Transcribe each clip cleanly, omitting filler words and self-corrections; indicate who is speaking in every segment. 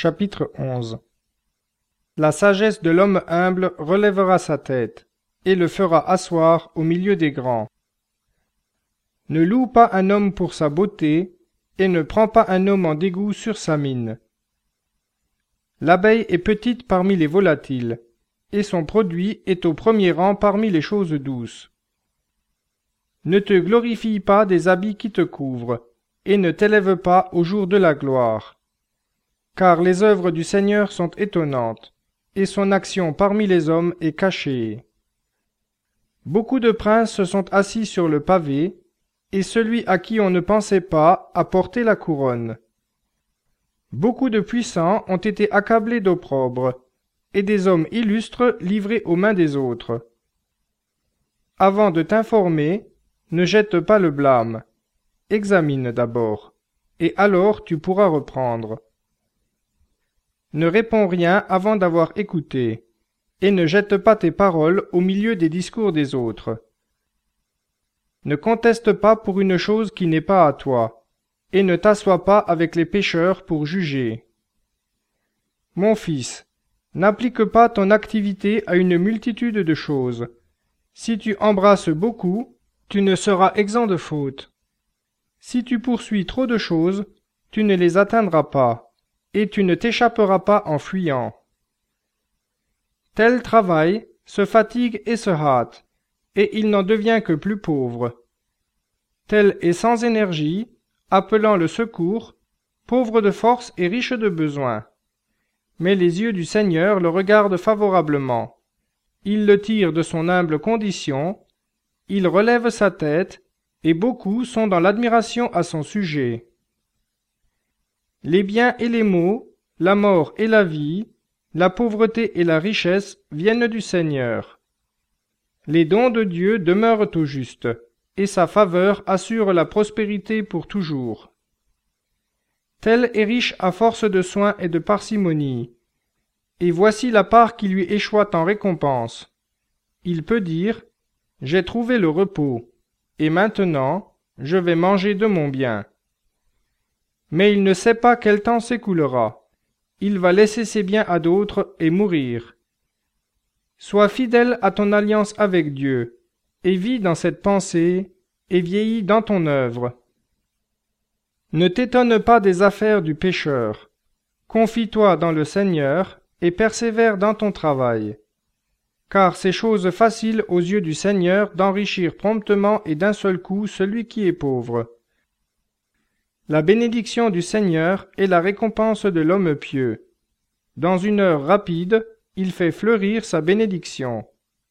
Speaker 1: Chapitre 11. La sagesse de l'homme humble relèvera sa tête, et le fera asseoir au milieu des grands. Ne loue pas un homme pour sa beauté, et ne prends pas un homme en dégoût sur sa mine. L'abeille est petite parmi les volatiles, et son produit est au premier rang parmi les choses douces. Ne te glorifie pas des habits qui te couvrent, et ne t'élève pas au jour de la gloire. Car les œuvres du Seigneur sont étonnantes, et son action parmi les hommes est cachée. Beaucoup de princes se sont assis sur le pavé, et celui à qui on ne pensait pas a porté la couronne. Beaucoup de puissants ont été accablés d'opprobre, et des hommes illustres livrés aux mains des autres. Avant de t'informer, ne jette pas le blâme. Examine d'abord, et alors tu pourras reprendre. Ne réponds rien avant d'avoir écouté, et ne jette pas tes paroles au milieu des discours des autres. Ne conteste pas pour une chose qui n'est pas à toi, et ne t'assois pas avec les pécheurs pour juger. Mon fils, n'applique pas ton activité à une multitude de choses. Si tu embrasses beaucoup, tu ne seras exempt de faute. Si tu poursuis trop de choses, tu ne les atteindras pas, et tu ne t'échapperas pas en fuyant. Tel travaille, se fatigue et se hâte, et il n'en devient que plus pauvre. Tel est sans énergie, appelant le secours, pauvre de force et riche de besoin. Mais les yeux du Seigneur le regardent favorablement. Il le tire de son humble condition, il relève sa tête, et beaucoup sont dans l'admiration à son sujet. Les biens et les maux, la mort et la vie, la pauvreté et la richesse viennent du Seigneur. Les dons de Dieu demeurent au juste, et sa faveur assure la prospérité pour toujours. Tel est riche à force de soins et de parcimonie, et voici la part qui lui échoit en récompense. Il peut dire, « J'ai trouvé le repos, et maintenant, je vais manger de mon bien. » Mais il ne sait pas quel temps s'écoulera. Il va laisser ses biens à d'autres et mourir. Sois fidèle à ton alliance avec Dieu, et vis dans cette pensée, et vieillis dans ton œuvre. Ne t'étonne pas des affaires du pécheur. Confie-toi dans le Seigneur, et persévère dans ton travail. Car c'est chose facile aux yeux du Seigneur d'enrichir promptement et d'un seul coup celui qui est pauvre. La bénédiction du Seigneur est la récompense de l'homme pieux. Dans une heure rapide, il fait fleurir sa bénédiction.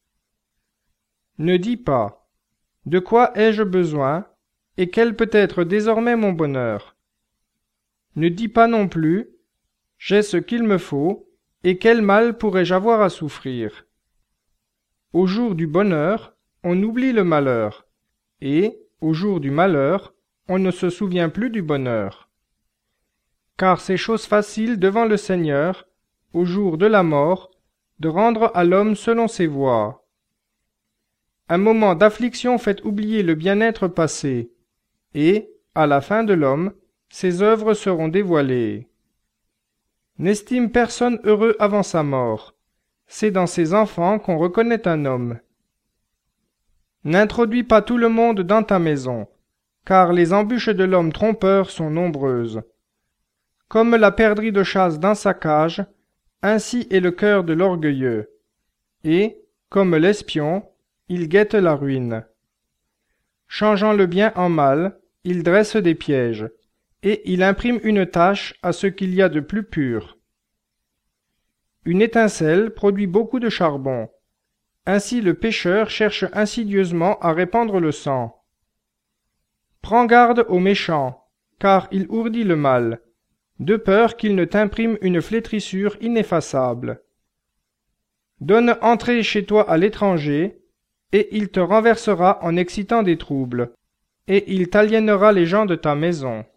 Speaker 1: Ne dis pas, « De quoi ai-je besoin, et quel peut être désormais mon bonheur ?» Ne dis pas non plus, « J'ai ce qu'il me faut, et quel mal pourrais-je avoir à souffrir ?» Au jour du bonheur, on oublie le malheur, et, au jour du malheur, on ne se souvient plus du bonheur. Car c'est chose facile devant le Seigneur, au jour de la mort, de rendre à l'homme selon ses voies. Un moment d'affliction fait oublier le bien-être passé, et, à la fin de l'homme, ses œuvres seront dévoilées. N'estime personne heureux avant sa mort. C'est dans ses enfants qu'on reconnaît un homme. N'introduis pas tout le monde dans ta maison, car les embûches de l'homme trompeur sont nombreuses. Comme la perdrix de chasse dans sa cage, ainsi est le cœur de l'orgueilleux. Et, comme l'espion, il guette la ruine. Changeant le bien en mal, il dresse des pièges, et il imprime une tache à ce qu'il y a de plus pur. Une étincelle produit beaucoup de charbon. Ainsi le pécheur cherche insidieusement à répandre le sang. Prends garde aux méchants, car il ourdit le mal, de peur qu'il ne t'imprime une flétrissure ineffaçable. Donne entrée chez toi à l'étranger, et il te renversera en excitant des troubles, et il t'aliénera les gens de ta maison.